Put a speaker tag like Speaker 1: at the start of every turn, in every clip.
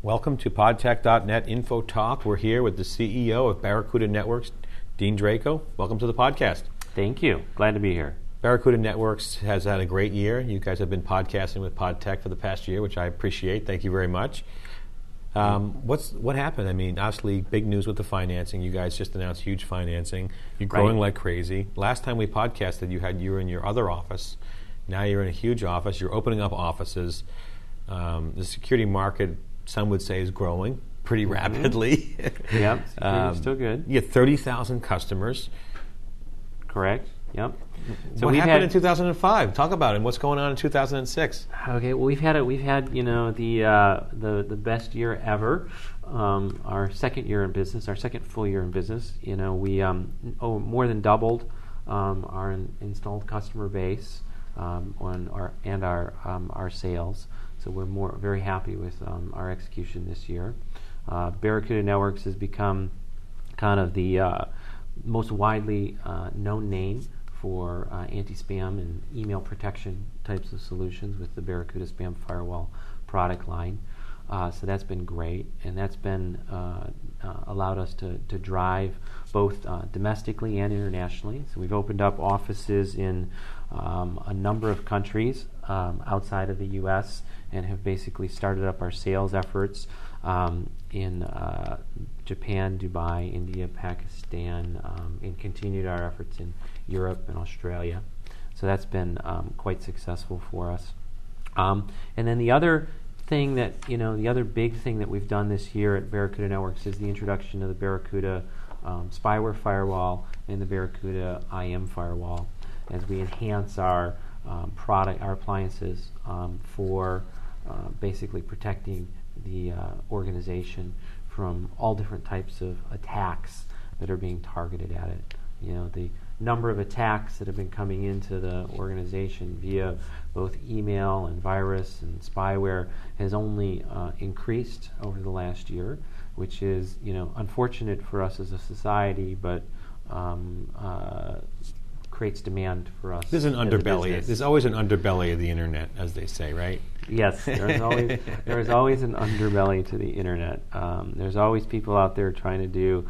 Speaker 1: Welcome to PodTech.net Info Talk. We're here with the CEO of Barracuda Networks, Dean Draco. Welcome to the podcast.
Speaker 2: Thank you. Glad to be here.
Speaker 1: Barracuda Networks has had a great year. You guys have been podcasting with PodTech for the past year, which I appreciate. Thank you very much. What happened? I mean, obviously, big news with the financing. You guys just announced huge financing. You're growing like crazy. Last time we podcasted, you were in your other office. Now you're in a huge office. You're opening up offices. The security market, some would say, is growing pretty rapidly.
Speaker 2: Yep, security's still good.
Speaker 1: You have 30,000 customers.
Speaker 2: Correct. Yep. So
Speaker 1: what happened in 2005? Talk about it. And what's going on in 2006?
Speaker 2: Okay. Well, we've had the best year ever. Our second year in business, our second full year in business. We more than doubled our installed customer base our sales. So we're very happy with our execution this year. Barracuda Networks has become kind of the most widely known name for anti-spam and email protection types of solutions with the Barracuda Spam Firewall product line. So that's been great, and that's been allowed us to drive both domestically and internationally. So we've opened up offices in a number of countries outside of the U.S. and have basically started up our sales efforts in Japan, Dubai, India, Pakistan, and continued our efforts in Europe and Australia. So that's been quite successful for us. And then the other thing the other big thing that we've done this year at Barracuda Networks is the introduction of the Barracuda Spyware Firewall and the Barracuda IM Firewall, as we enhance our appliances for basically protecting the organization from all different types of attacks that are being targeted at it. The number of attacks that have been coming into the organization via both email and virus and spyware has only increased over the last year, which is unfortunate for us as a society, but creates demand for us.
Speaker 1: There's an underbelly. There's always an underbelly of the internet, as they say, right?
Speaker 2: Yes, there is always an underbelly to the internet. There's always people out there trying to do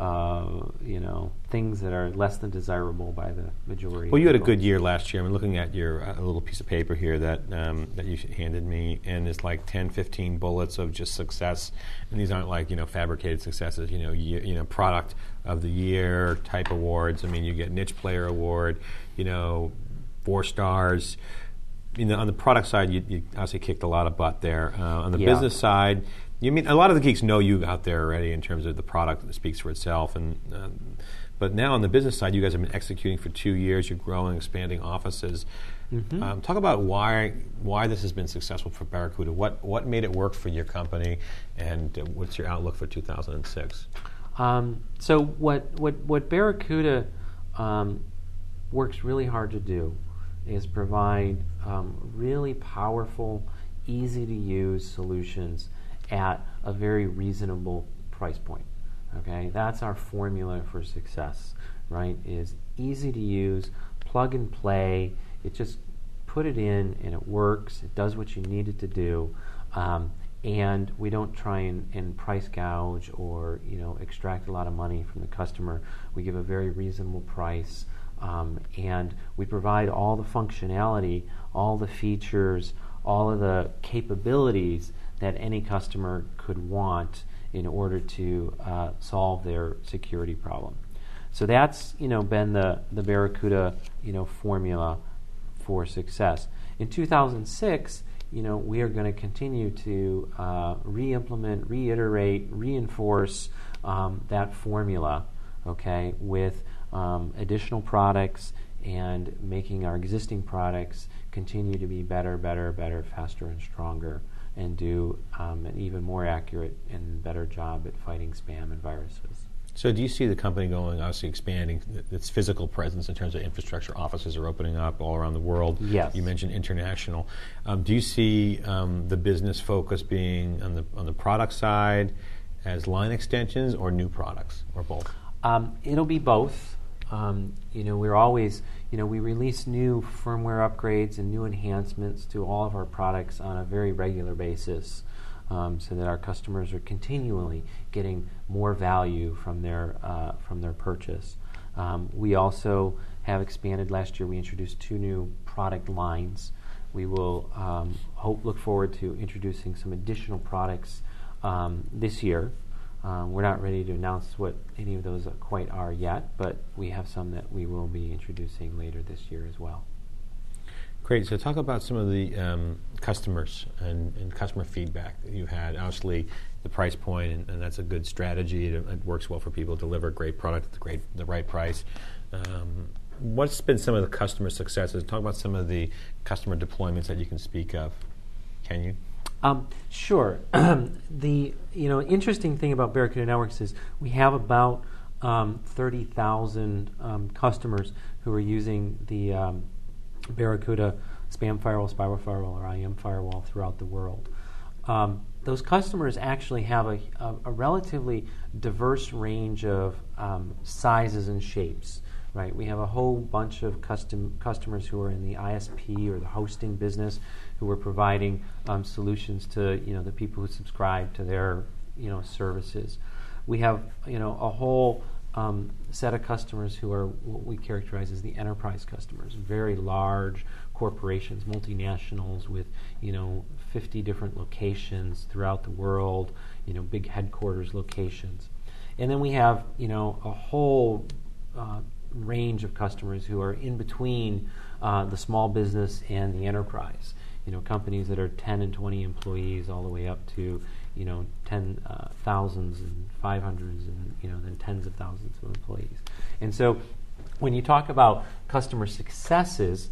Speaker 2: things that are less than desirable by the majority.
Speaker 1: Well, you had a good year last year. I'm looking at your little piece of paper here that you handed me, and it's like 10, 15 bullets of just success. And these aren't like fabricated successes. Product of the year type awards. I mean, you get niche player award. 4 stars. On the product side, you obviously kicked a lot of butt there. On the business side, a lot of the geeks know you out there already in terms of the product that speaks for itself. But now on the business side, you guys have been executing for 2 years. You're growing, expanding offices. Mm-hmm. Talk about why this has been successful for Barracuda. What made it work for your company, and what's your outlook for 2006?
Speaker 2: So what Barracuda works really hard to do is provide really powerful, easy-to-use solutions at a very reasonable price point. Okay, that's our formula for success, right? Is easy to use, plug and play. It just put it in and it works. It does what you need it to do, and we don't try and price gouge or extract a lot of money from the customer. We give a very reasonable price, and we provide all the functionality, all the features, all of the capabilities that any customer could want in order to solve their security problem. So that's been the Barracuda formula for success. In 2006, we are going to continue to re-implement, reiterate, reinforce that formula, okay, with additional products and making our existing products continue to be better, faster, and stronger, and do an even more accurate and better job at fighting spam and viruses.
Speaker 1: So do you see the company going, obviously expanding its physical presence in terms of infrastructure? Offices are opening up all around the world.
Speaker 2: Yes.
Speaker 1: You mentioned international. Do you see the business focus being on the product side as line extensions or new products, or both?
Speaker 2: It'll be both. We're always, we release new firmware upgrades and new enhancements to all of our products on a very regular basis. so that our customers are continually getting more value from their purchase. We also have expanded. Last year we introduced 2 new product lines. We will look forward to introducing some additional products this year. We're not ready to announce what any of those quite are yet, but we have some that we will be introducing later this year as well.
Speaker 1: Great. So talk about some of the customers and customer feedback that you had. Obviously, the price point, and that's a good strategy. It works well for people to deliver a great product at the right price. What's been some of the customer successes? Talk about some of the customer deployments that you can speak of. Can you?
Speaker 2: Sure. The interesting thing about Barracuda Networks is we have about 30,000 customers who are using the Barracuda spam firewall, spyware firewall, or IM firewall throughout the world. Those customers actually have a relatively diverse range of sizes and shapes. Right, we have a whole bunch of customers who are in the ISP or the hosting business, who are providing solutions to the people who subscribe to their services. We have a whole set of customers who are what we characterize as the enterprise customers, very large corporations, multinationals with 50 different locations throughout the world, big headquarters locations, and then we have a whole range of customers who are in between the small business and the enterprise. Companies that are 10 and 20 employees, all the way up to 10 thousands and 500s, and then tens of thousands of employees. And so, when you talk about customer successes,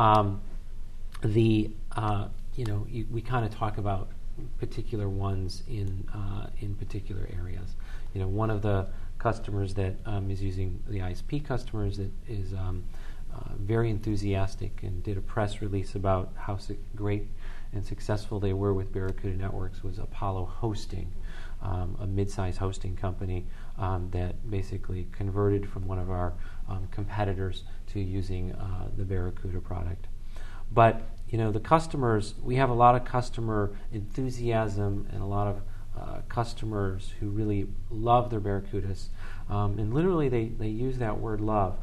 Speaker 2: we kind of talk about particular ones in particular areas. One of the customers that is using the ISP customers that is very enthusiastic and did a press release about how great and successful they were with Barracuda Networks was Apollo Hosting, a mid-size hosting company that basically converted from one of our competitors to using the Barracuda product. But the customers, we have a lot of customer enthusiasm and a lot of customers who really love their Barracudas, and literally they use that word love.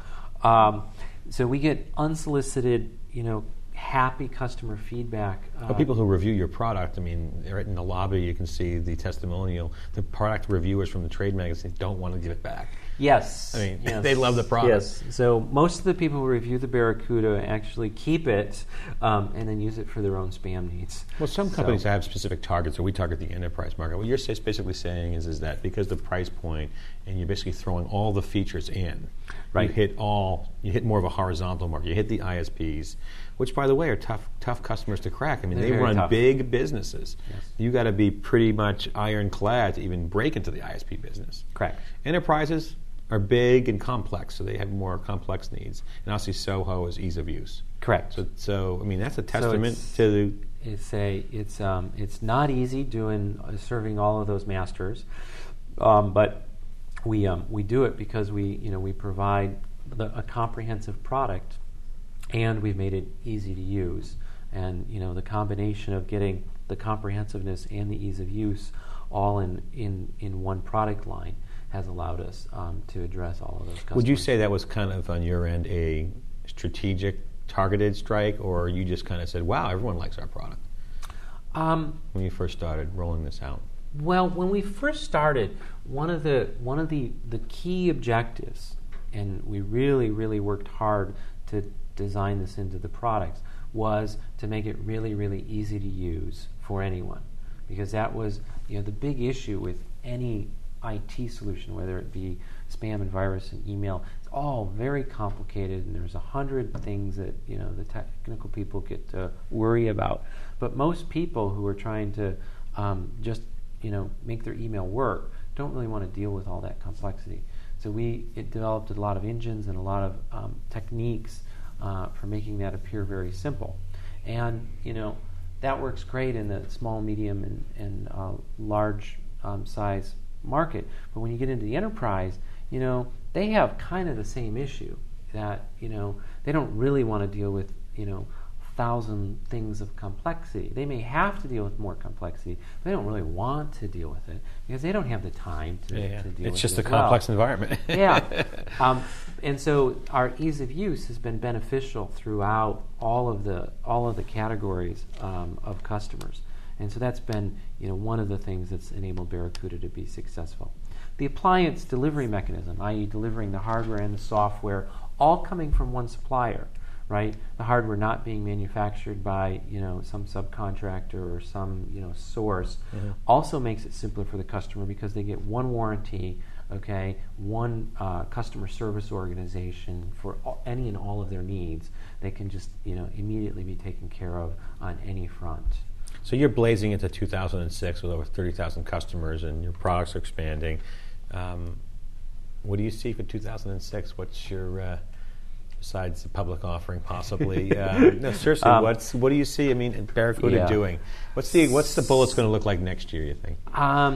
Speaker 2: So we get unsolicited, happy customer feedback.
Speaker 1: People who review your product, right in the lobby you can see the testimonial. The product reviewers from the trade magazines don't want to give it back.
Speaker 2: Yes.
Speaker 1: Yes. They love the product.
Speaker 2: Yes. So most of the people who review the Barracuda actually keep it and then use it for their own spam needs. Well,
Speaker 1: some companies have specific targets, so we target the enterprise market. What you're basically saying is that because the price point, and you're basically throwing all the features in, right. You hit more of a horizontal market. You hit the ISPs, which, by the way, are tough customers to crack. They run tough. Big businesses. Yes. You got to be pretty much ironclad to even break into the ISP business.
Speaker 2: Correct.
Speaker 1: Enterprises are big and complex, so they have more complex needs. And obviously, SOHO is ease of use.
Speaker 2: Correct.
Speaker 1: So that's a testament to.
Speaker 2: It's not easy serving all of those masters, but we do it because we provide a comprehensive product, and we've made it easy to use. And the combination of getting the comprehensiveness and the ease of use all in one product line has allowed us to address all of those customers.
Speaker 1: Would you say that was kind of on your end a strategic, targeted strike, or you just kind of said, "Wow, everyone likes our product"? When you first started rolling this out.
Speaker 2: Well, when we first started, one of the key objectives, and we really, really worked hard to design this into the products, was to make it really, really easy to use for anyone, because that was the big issue with any IT solution, whether it be spam and virus and email. It's all very complicated, and there's 100 things that the technical people get to worry about. But most people who are trying to just make their email work don't really want to deal with all that complexity. So it developed a lot of engines and a lot of techniques for making that appear very simple. And that works great in the small, medium, and large size market. But when you get into the enterprise, they have kind of the same issue, that they don't really want to deal with 1,000 things of complexity. They may have to deal with more complexity, but they don't really want to deal with it because they don't have the time to deal with it.
Speaker 1: It's just a complex environment.
Speaker 2: And so our ease of use has been beneficial throughout all of the categories of customers. And so that's been one of the things that's enabled Barracuda to be successful. The appliance delivery mechanism, i.e. delivering the hardware and the software, all coming from one supplier, right? The hardware not being manufactured by some subcontractor or some source, also makes it simpler for the customer because they get one warranty, okay, one customer service organization for any and all of their needs. They can just immediately be taken care of on any front.
Speaker 1: So you're blazing into 2006 with over 30,000 customers, and your products are expanding. What do you see for 2006? What's your besides the public offering, possibly? No, seriously, what do you see? I mean, Barracuda doing? What's the bullets going to look like next year? You think?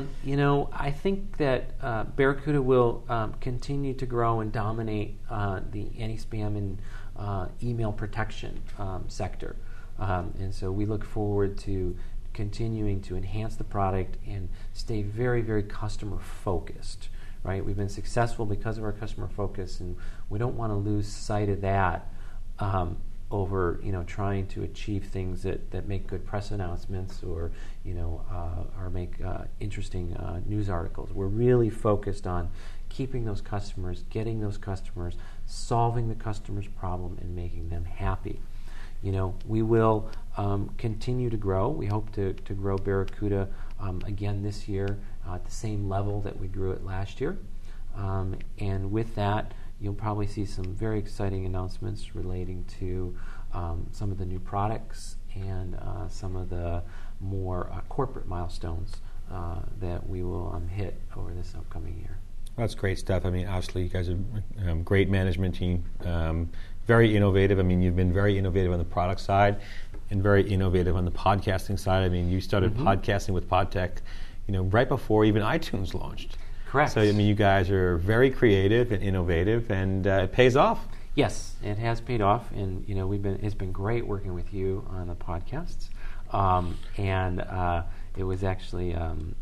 Speaker 2: I think that Barracuda will continue to grow and dominate the anti-spam and email protection sector. And so we look forward to continuing to enhance the product and stay very, very customer focused, right? We've been successful because of our customer focus, and we don't want to lose sight of that over trying to achieve things that make good press announcements or make interesting news articles. We're really focused on keeping those customers, getting those customers, solving the customer's problem, and making them happy. We will continue to grow. We hope to grow Barracuda again this year at the same level that we grew it last year. And with that, you'll probably see some very exciting announcements relating to some of the new products and some of the more corporate milestones that we will hit over this upcoming year.
Speaker 1: That's great stuff. I mean, obviously, you guys are a great management team. Very innovative. I mean, you've been very innovative on the product side and very innovative on the podcasting side. I mean, you started podcasting with PodTech, right before even iTunes launched.
Speaker 2: Correct.
Speaker 1: So, I mean, you guys are very creative and innovative, and it pays off.
Speaker 2: Yes, it has paid off, and it's been great working with you on the podcasts, and it was actually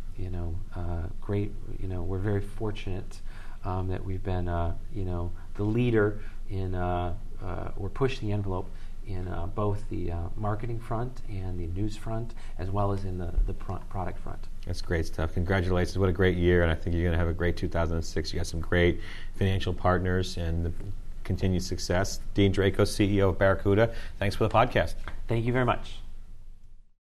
Speaker 2: great. We're very fortunate that we've been the leader in or push the envelope in both the marketing front and the news front, as well as in the product front.
Speaker 1: That's great stuff. Congratulations. What a great year, and I think you're going to have a great 2006. You got some great financial partners and the continued success. Dean Dracos, CEO of Barracuda, thanks for the podcast.
Speaker 2: Thank you very much.